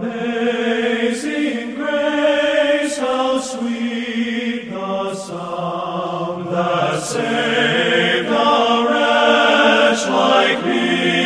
Amazing grace, how sweet the sound that saved a wretch like me.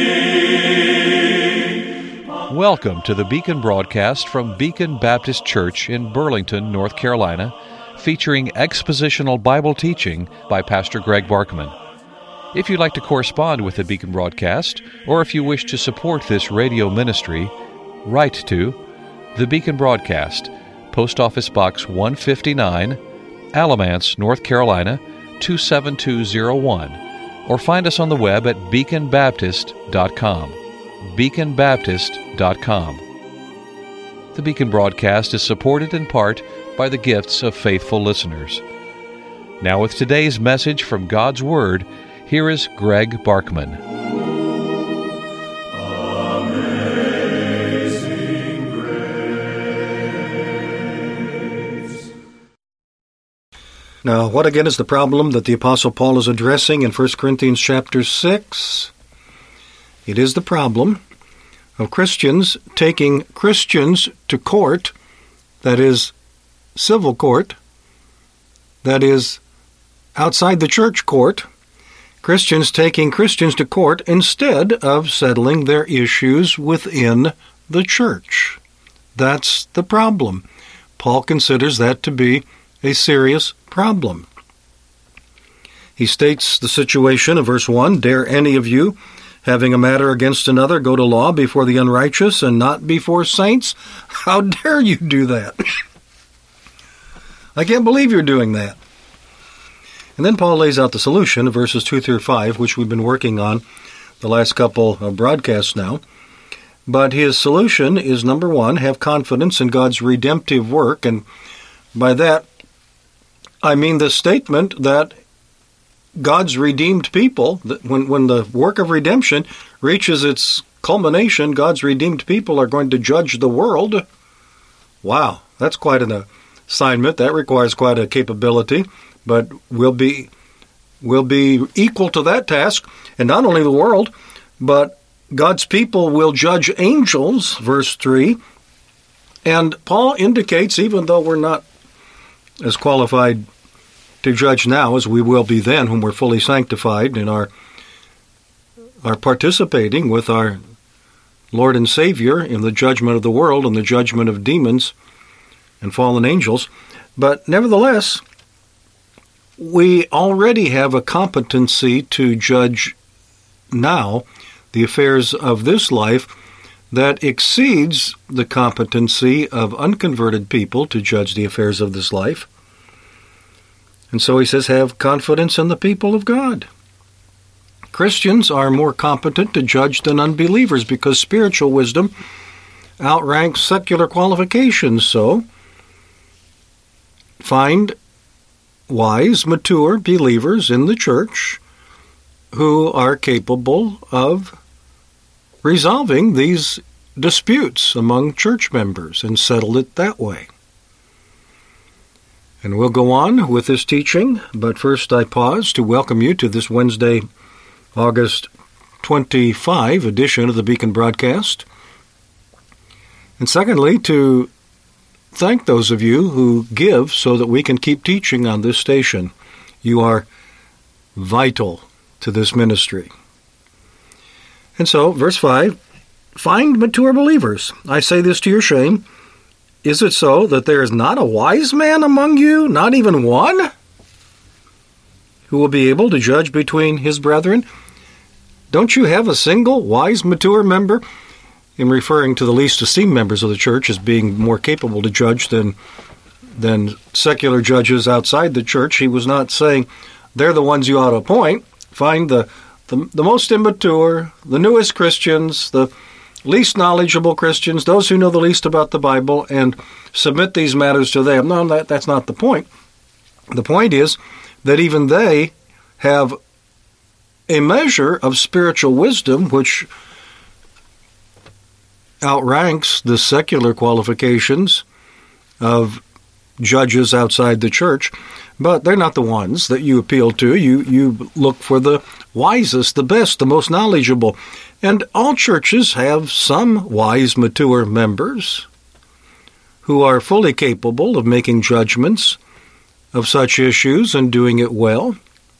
Welcome to the Beacon broadcast from Beacon Baptist Church in Burlington, North Carolina, featuring expositional Bible teaching by Pastor Greg Barkman. If you'd like to correspond with the Beacon broadcast, or if you wish to support this radio ministry, write to the Beacon Broadcast, Post Office Box 159, Alamance, North Carolina 27201, or find us on the web at beaconbaptist.com. beaconbaptist.com. The Beacon broadcast is supported in part by the gifts of faithful listeners. Now with today's message from God's Word, here is Greg Barkman. Amazing grace. Now, what again is the problem that the Apostle Paul is addressing in 1 Corinthians chapter 6? It is the problem of Christians taking Christians to court, that is, civil court, that is, outside the church court, Christians taking Christians to court instead of settling their issues within the church. That's the problem. Paul considers that to be a serious problem. He states the situation of verse 1, "Dare any of you, having a matter against another, go to law before the unrighteous and not before saints?" How dare you do that? I can't believe you're doing that. And then Paul lays out the solution, verses 2 through 5, which we've been working on the last couple of broadcasts now. But his solution is, number one, have confidence in God's redemptive work. And by that, I mean the statement that God's redeemed people, that when the work of redemption reaches its culmination, God's redeemed people are going to judge the world. Wow, that's quite an assignment. That requires quite a capability, but we'll be equal to that task. And not only the world, but God's people will judge angels, verse 3. And Paul indicates, even though we're not as qualified to judge now as we will be then when we're fully sanctified and are participating with our Lord and Savior in the judgment of the world and the judgment of demons and fallen angels. But nevertheless, we already have a competency to judge now the affairs of this life that exceeds the competency of unconverted people to judge the affairs of this life. And so he says, have confidence in the people of God. Christians are more competent to judge than unbelievers because spiritual wisdom outranks secular qualifications. So, find wise, mature believers in the church who are capable of resolving these disputes among church members and settle it that way. And we'll go on with this teaching, but first I pause to welcome you to this Wednesday, August 25 edition of the Beacon broadcast. And secondly, to thank those of you who give so that we can keep teaching on this station. You are vital to this ministry. And so, verse 5, find mature believers. I say this to your shame. Is it so that there is not a wise man among you, not even one, who will be able to judge between his brethren? Don't you have a single wise, mature member? In referring to the least esteemed members of the church as being more capable to judge than secular judges outside the church, he was not saying they're the ones you ought to appoint. Find the most immature, the newest Christians, the least knowledgeable Christians, those who know the least about the Bible, and submit these matters to them. No, that's not the point. The point is that even they have a measure of spiritual wisdom which outranks the secular qualifications of judges outside the church, but they're not the ones that you appeal to. You look for the wisest, the best, the most knowledgeable. And all churches have some wise, mature members who are fully capable of making judgments of such issues and doing it well.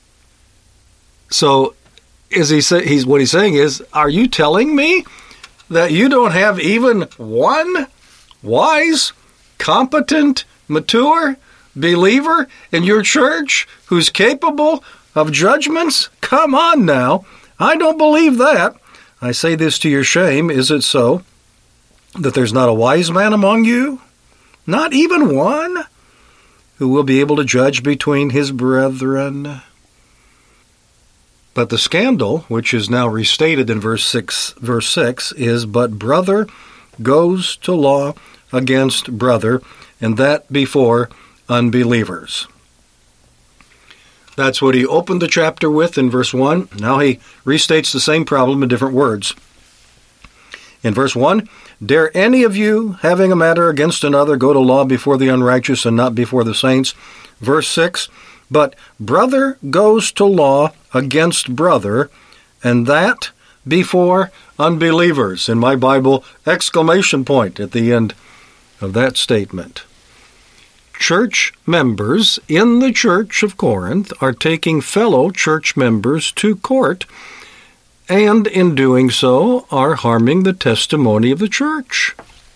So what he's saying is, are you telling me that you don't have even one wise, competent, mature believer in your church who's capable of judgments? Come on now. I don't believe that. I say this to your shame. Is it so that there's not a wise man among you? Not even one who will be able to judge between his brethren? But the scandal, which is now restated in verse 6, is, but brother goes to law against brother, and that before unbelievers. That's what he opened the chapter with in verse 1. Now he restates the same problem in different words. In verse 1, dare any of you, having a matter against another, go to law before the unrighteous and not before the saints? Verse 6, but brother goes to law against brother, and that before unbelievers. In my Bible, exclamation point at the end of that statement. Church members in the church of Corinth are taking fellow church members to court, and in doing so are harming the testimony of the church.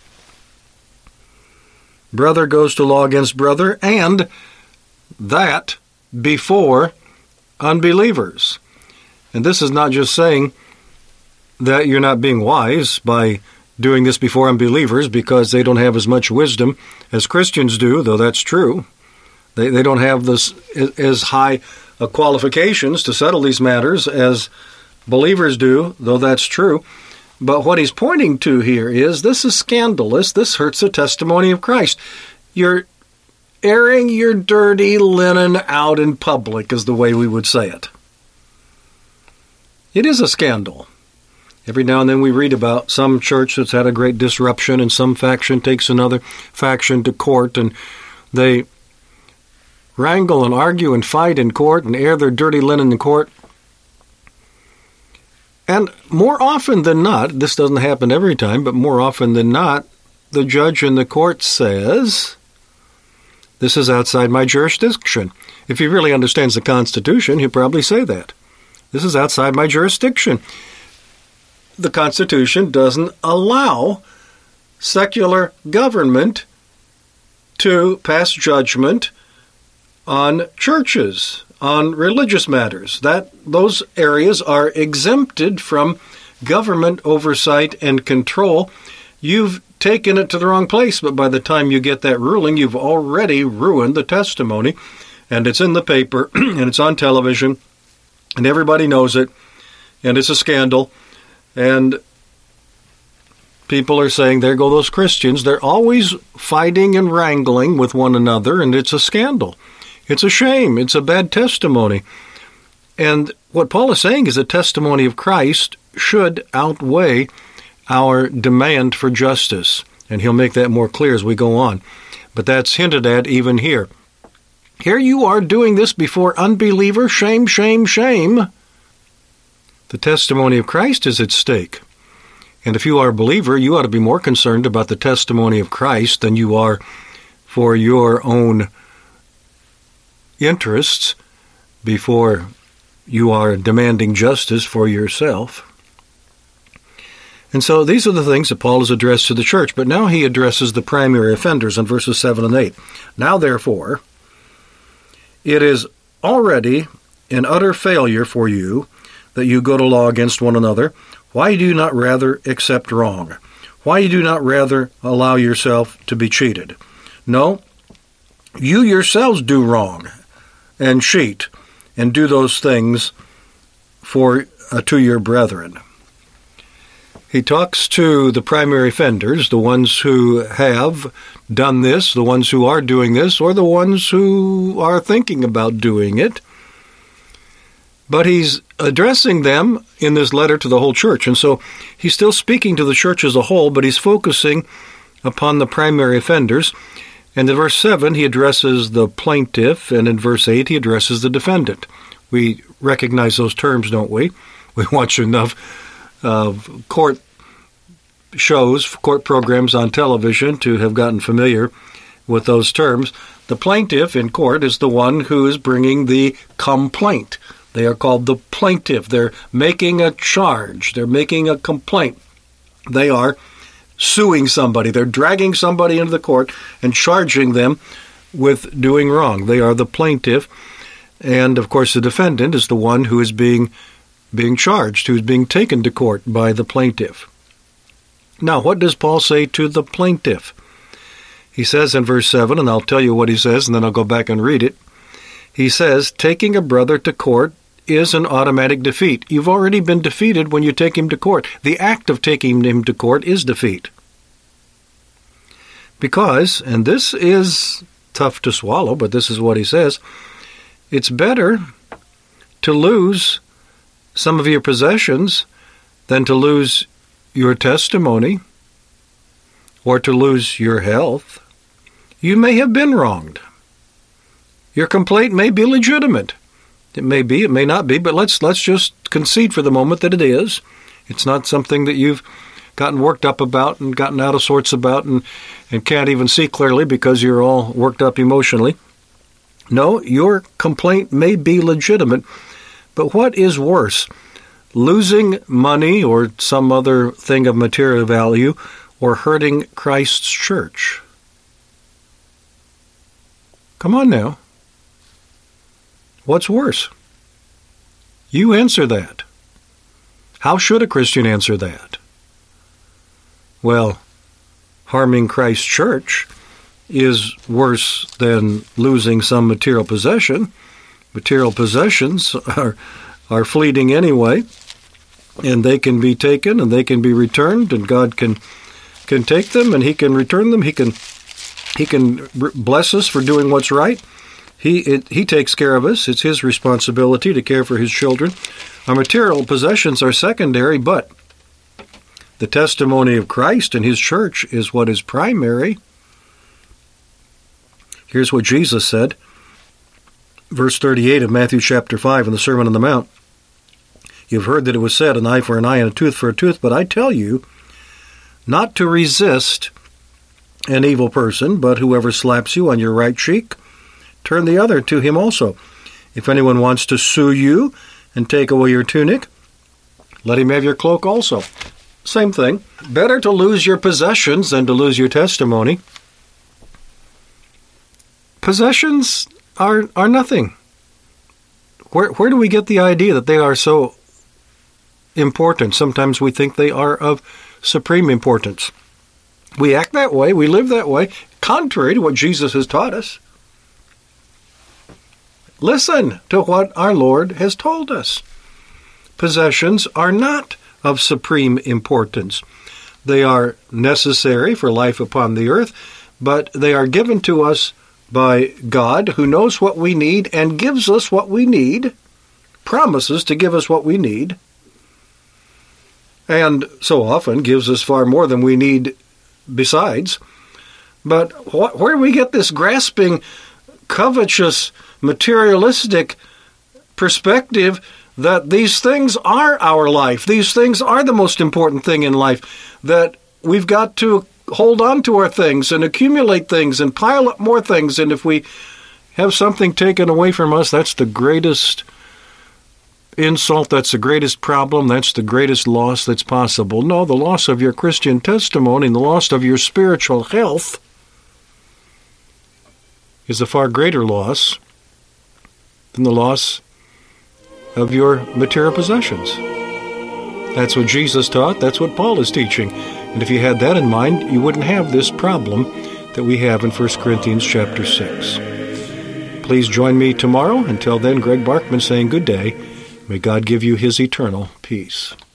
Brother goes to law against brother, and that before unbelievers. And this is not just saying that you're not being wise by doing this before unbelievers because they don't have as much wisdom as Christians do, though that's true. They don't have this as high qualifications to settle these matters as believers do, though that's true. But what he's pointing to here is this is scandalous. This hurts the testimony of Christ. You're airing your dirty linen out in public is the way we would say it. It is a scandal. Every now and then we read about some church that's had a great disruption and some faction takes another faction to court and they wrangle and argue and fight in court and air their dirty linen in court. And more often than not, this doesn't happen every time, but more often than not, the judge in the court says, this is outside my jurisdiction. If he really understands the Constitution, he'll probably say that. This is outside my jurisdiction. The Constitution doesn't allow secular government to pass judgment on churches, on religious matters. Those areas are exempted from government oversight and control. You've taken it to the wrong place, but by the time you get that ruling, you've already ruined the testimony, and it's in the paper, and it's on television, and everybody knows it, and it's a scandal, and people are saying, there go those Christians. They're always fighting and wrangling with one another, and it's a scandal. It's a shame. It's a bad testimony. And what Paul is saying is the testimony of Christ should outweigh our demand for justice. And he'll make that more clear as we go on. But that's hinted at even here. Here you are doing this before unbelievers. Shame, shame, shame. The testimony of Christ is at stake. And if you are a believer, you ought to be more concerned about the testimony of Christ than you are for your own interests before you are demanding justice for yourself. And so these are the things that Paul has addressed to the church. But now he addresses the primary offenders in verses 7 and 8. Now, therefore, it is already an utter failure for you that you go to law against one another. Why do you not rather accept wrong? Why do you not rather allow yourself to be cheated? No, you yourselves do wrong and cheat and do those things to your brethren. He talks to the primary offenders, the ones who have done this, the ones who are doing this, or the ones who are thinking about doing it. But he's addressing them in this letter to the whole church. And so he's still speaking to the church as a whole, but he's focusing upon the primary offenders. And in verse 7, he addresses the plaintiff, and in verse 8, he addresses the defendant. We recognize those terms, don't we? We watch enough court shows, court programs on television to have gotten familiar with those terms. The plaintiff in court is the one who is bringing the complaint. They are called the plaintiff. They're making a charge. They're making a complaint. They are suing somebody. They're dragging somebody into the court and charging them with doing wrong. They are the plaintiff. And, of course, the defendant is the one who is being charged, who is being taken to court by the plaintiff. Now, what does Paul say to the plaintiff? He says in verse 7, and I'll tell you what he says, and then I'll go back and read it. He says, taking a brother to court is an automatic defeat. You've already been defeated when you take him to court. The act of taking him to court is defeat. Because, and this is tough to swallow, but this is what he says, it's better to lose some of your possessions than to lose your testimony or to lose your health. You may have been wronged. Your complaint may be legitimate. It may be, it may not be, but let's just concede for the moment that it is. It's not something that you've gotten worked up about and gotten out of sorts about and can't even see clearly because you're all worked up emotionally. No, your complaint may be legitimate, but what is worse? Losing money or some other thing of material value or hurting Christ's church? Come on now. What's worse? You answer that. How should a Christian answer that? Well, harming Christ's church is worse than losing some material possession. Material possessions are fleeting anyway, and they can be taken and they can be returned, and God can take them and He can return them. He can bless us for doing what's right. He takes care of us. It's His responsibility to care for His children. Our material possessions are secondary, but the testimony of Christ and His church is what is primary. Here's what Jesus said, verse 38 of Matthew chapter 5 in the Sermon on the Mount. You've heard that it was said, an eye for an eye and a tooth for a tooth, but I tell you not to resist an evil person, but whoever slaps you on your right cheek, turn the other to him also. If anyone wants to sue you and take away your tunic, let him have your cloak also. Same thing. Better to lose your possessions than to lose your testimony. Possessions are nothing. Where do we get the idea that they are so important? Sometimes we think they are of supreme importance. We act that way, we live that way, contrary to what Jesus has taught us. Listen to what our Lord has told us. Possessions are not of supreme importance. They are necessary for life upon the earth, but they are given to us by God, who knows what we need and gives us what we need, promises to give us what we need, and so often gives us far more than we need besides. But where do we get this grasping, covetous, materialistic perspective that these things are our life, these things are the most important thing in life, that we've got to hold on to our things and accumulate things and pile up more things, and if we have something taken away from us, that's the greatest insult, that's the greatest problem, that's the greatest loss that's possible. No, the loss of your Christian testimony and the loss of your spiritual health is a far greater loss than the loss of your material possessions. That's what Jesus taught. That's what Paul is teaching. And if you had that in mind, you wouldn't have this problem that we have in 1 Corinthians chapter 6. Please join me tomorrow. Until then, Greg Barkman saying good day. May God give you His eternal peace.